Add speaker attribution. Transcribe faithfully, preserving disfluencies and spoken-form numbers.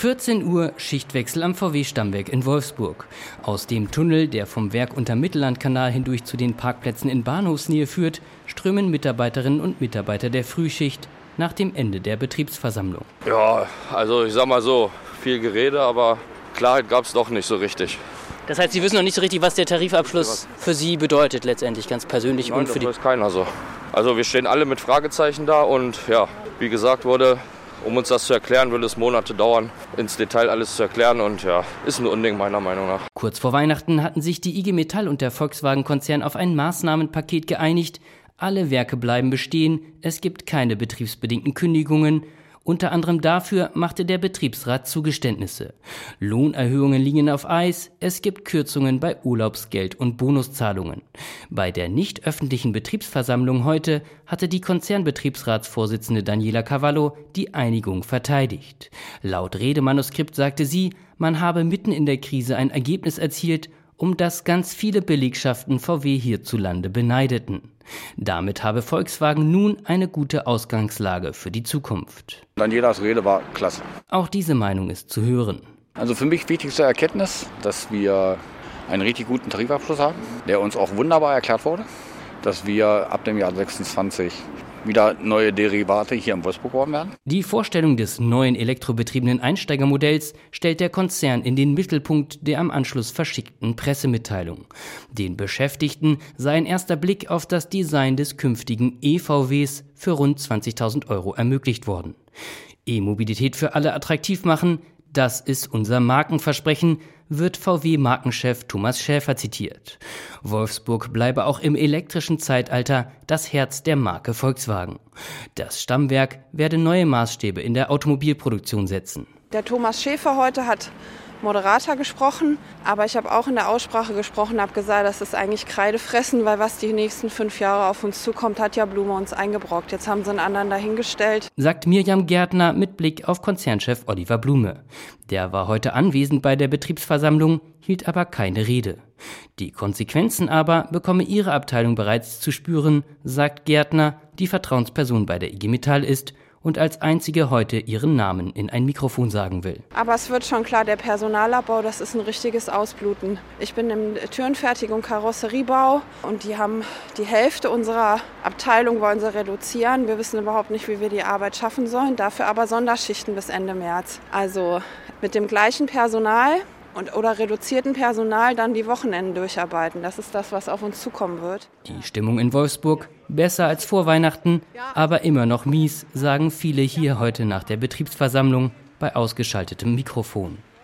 Speaker 1: vierzehn Uhr Schichtwechsel am V W-Stammwerk in Wolfsburg. Aus dem Tunnel, der vom Werk unter Mittellandkanal hindurch zu den Parkplätzen in Bahnhofsnähe führt, strömen Mitarbeiterinnen und Mitarbeiter der Frühschicht nach dem Ende der Betriebsversammlung.
Speaker 2: Ja, also ich sag mal so, viel Gerede, aber Klarheit gab es doch nicht so richtig.
Speaker 1: Das heißt, Sie wissen noch nicht so richtig, was der Tarifabschluss für Sie bedeutet, letztendlich ganz persönlich.
Speaker 2: Nein,
Speaker 1: und für
Speaker 2: das
Speaker 1: die
Speaker 2: weiß keiner so. Also wir stehen alle mit Fragezeichen da und ja, wie gesagt wurde, um uns das zu erklären, würde es Monate dauern, ins Detail alles zu erklären und ja, ist ein Unding meiner Meinung nach.
Speaker 1: Kurz vor Weihnachten hatten sich die I G Metall und der Volkswagen-Konzern auf ein Maßnahmenpaket geeinigt. Alle Werke bleiben bestehen, es gibt keine betriebsbedingten Kündigungen. Unter anderem dafür machte der Betriebsrat Zugeständnisse. Lohnerhöhungen liegen auf Eis, es gibt Kürzungen bei Urlaubsgeld und Bonuszahlungen. Bei der nicht öffentlichen Betriebsversammlung heute hatte die Konzernbetriebsratsvorsitzende Daniela Cavallo die Einigung verteidigt. Laut Redemanuskript sagte sie, man habe mitten in der Krise ein Ergebnis erzielt, um das ganz viele Belegschaften V W hierzulande beneideten. Damit habe Volkswagen nun eine gute Ausgangslage für die Zukunft.
Speaker 3: Danielas Rede war klasse.
Speaker 1: Auch diese Meinung ist zu hören.
Speaker 3: Also für mich wichtigste Erkenntnis, dass wir einen richtig guten Tarifabschluss haben, der uns auch wunderbar erklärt wurde, dass wir ab dem Jahr sechsundzwanzig wieder neue Derivate hier in Wolfsburg haben werden.
Speaker 1: Die Vorstellung des neuen elektrobetriebenen Einsteigermodells stellt der Konzern in den Mittelpunkt der am Anschluss verschickten Pressemitteilung. Den Beschäftigten sei ein erster Blick auf das Design des künftigen E-V Ws für rund zwanzigtausend Euro ermöglicht worden. E-Mobilität für alle attraktiv machen, das ist unser Markenversprechen, wird V W-Markenchef Thomas Schäfer zitiert. Wolfsburg bleibe auch im elektrischen Zeitalter das Herz der Marke Volkswagen. Das Stammwerk werde neue Maßstäbe in der Automobilproduktion setzen.
Speaker 4: Der Thomas Schäfer heute hat moderater gesprochen, aber ich habe auch in der Aussprache gesprochen, habe gesagt, das ist eigentlich Kreidefressen, weil was die nächsten fünf Jahre auf uns zukommt, hat ja Blume uns eingebrockt. Jetzt haben sie einen anderen dahingestellt.
Speaker 1: Sagt Mirjam Gärtner mit Blick auf Konzernchef Oliver Blume. Der war heute anwesend bei der Betriebsversammlung, hielt aber keine Rede. Die Konsequenzen aber bekomme ihre Abteilung bereits zu spüren, sagt Gärtner, die Vertrauensperson bei der I G Metall ist und als einzige heute ihren Namen in ein Mikrofon sagen will.
Speaker 4: Aber es wird schon klar, der Personalabbau, das ist ein richtiges Ausbluten. Ich bin im Türenfertigung Karosseriebau und die haben die Hälfte unserer Abteilung wollen sie reduzieren. Wir wissen überhaupt nicht, wie wir die Arbeit schaffen sollen, dafür aber Sonderschichten bis Ende März. Also mit dem gleichen Personal und oder reduzierten Personal dann die Wochenenden durcharbeiten. Das ist das, was auf uns zukommen wird.
Speaker 1: Die Stimmung in Wolfsburg besser als vor Weihnachten, aber immer noch mies, sagen viele hier heute nach der Betriebsversammlung bei ausgeschaltetem Mikrofon.